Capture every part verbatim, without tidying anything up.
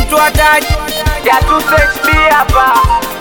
mtoto wa taji ya two H B hapa.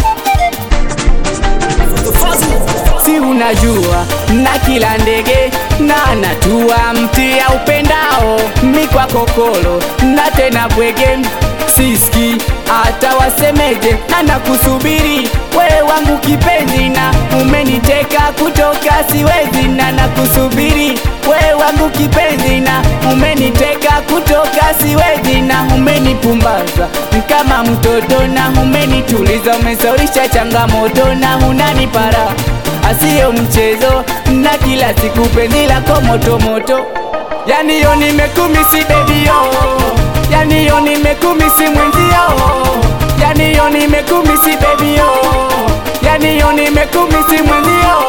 Si unajua na kila ndege na natua mti ya upendao mikwa kokolo na tena bwege siski hata wasemeje na nakusubiri wewe wangu kipenzi na umeniteka kutoka siwezi na nakusubiri wewe wangu kipenzi na umeniteka kutoka siwezi na umenipumbaza kama mtoto na umenituliza umesaulisha changamoto na unanipara asiyo mchezo na kila siku penzi lako moto moto. Yani yo nimekumisi baby yo, yani yo nimekumisi mwenzio, yani yo nimekumisi baby yo, yani yo nimekumisi mwenzio.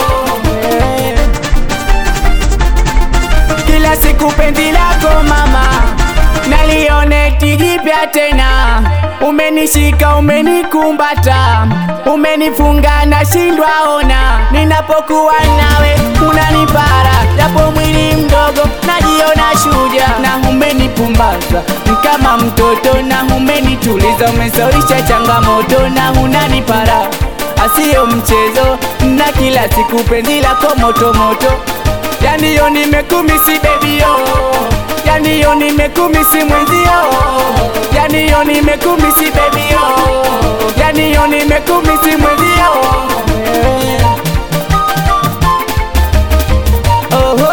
Kila siku penzi lako mama nalione kijipya tena, umenishika umenikumbata, umenifunga na shindwa ona, ninapokuwa nawe unanipara, japo mwili mdogo najiona shujaa, na umenipumbaza kama mtoto na umenituliza, umesaulisha changamoto na unanipara asiyo mchezo na kila siku penzi lako moto moto. Yani yo nimekumisi baby yo, yani yo nimekumisi mwenzio, yani yo nimekumisi baby yo, yani yo nimekumisi mwenzio. Oh oh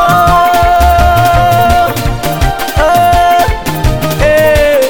oh eh,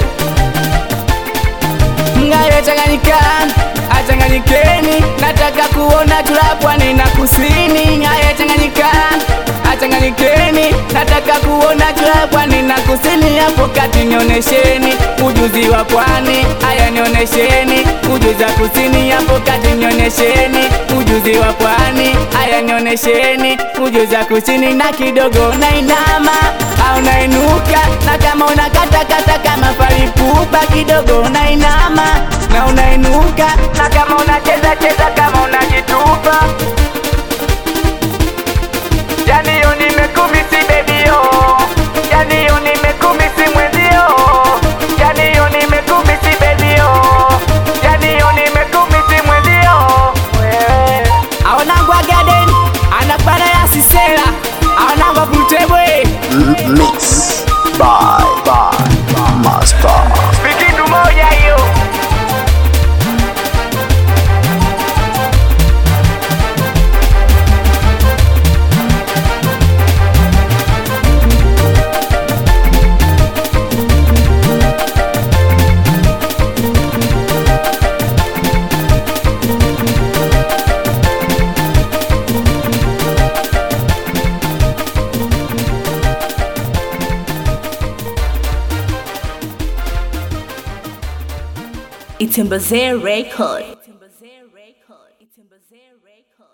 ngaye Tanganyika achanganyikeni, nataka kuona tulapwani na kusini. Ngaye Tanganyika achanganyikeni, nataka kuona tulapwani na kusini. Hapo kati nionesheni ujuzi wa pwani, haya nionesheni ujuzi wa kusini. Hapo kati nionesheni ujuzi wa pwani, haya nionesheni ujuzi wa kusini. Na kidogo na inama au nainuka, na kama unakata kata kama palipupa, kidogo na inama na unainuka, na kama unacheza cheza kama unajitupa. Yani yo nimekumisi baby yo, yani yo nimekumisi mwenzio, yani yo nimekumisi baby yo, yani yo nimekumisi mwenzio. Aonangwa garden anapana ya sisera, aonangwa Putebwe Mix by by Master. Vikitu moja hiyo. It's Mbazee Record.